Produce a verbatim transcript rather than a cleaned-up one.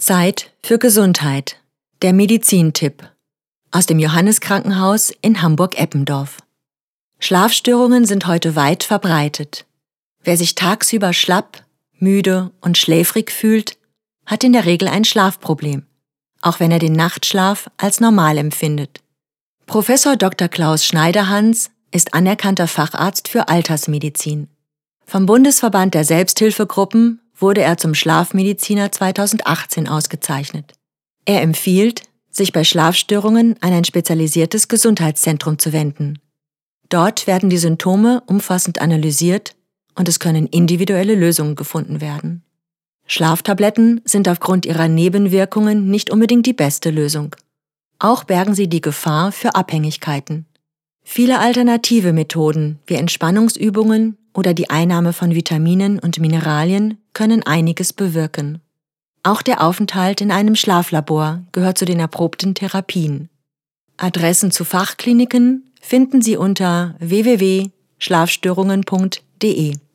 Zeit für Gesundheit. Der Medizintipp aus dem Johanneskrankenhaus in Hamburg-Eppendorf. Schlafstörungen sind heute weit verbreitet. Wer sich tagsüber schlapp, müde und schläfrig fühlt, hat in der Regel ein Schlafproblem, auch wenn er den Nachtschlaf als normal empfindet. Professor Doktor Klaus Schneiderhans ist anerkannter Facharzt für Altersmedizin. Vom Bundesverband der Selbsthilfegruppen wurde er zum Schlafmediziner zweitausendachtzehn ausgezeichnet. Er empfiehlt, sich bei Schlafstörungen an ein spezialisiertes Gesundheitszentrum zu wenden. Dort werden die Symptome umfassend analysiert und es können individuelle Lösungen gefunden werden. Schlaftabletten sind aufgrund ihrer Nebenwirkungen nicht unbedingt die beste Lösung. Auch bergen sie die Gefahr für Abhängigkeiten. Viele alternative Methoden wie Entspannungsübungen oder die Einnahme von Vitaminen und Mineralien können einiges bewirken. Auch der Aufenthalt in einem Schlaflabor gehört zu den erprobten Therapien. Adressen zu Fachkliniken finden Sie unter w w w punkt schlafstörungen punkt d e.